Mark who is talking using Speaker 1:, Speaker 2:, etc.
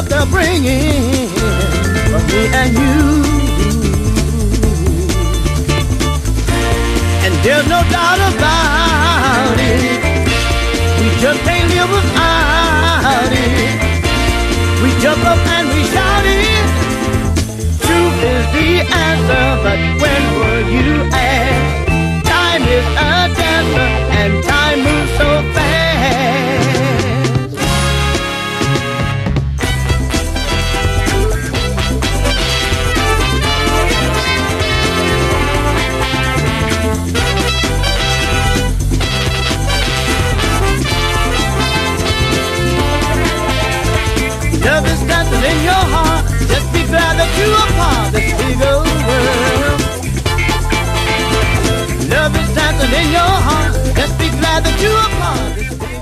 Speaker 1: what they're bringing for me and you. And there's no doubt about it, we just can't live without it. We jump up and we shout it. Truth is the answer, but when will you ask? Time is a dancer and time moves so fast. Love is dancing in your heart. Just be glad that you are part of this big old world. Love is dancing in your heart. Just be glad that you are part of this big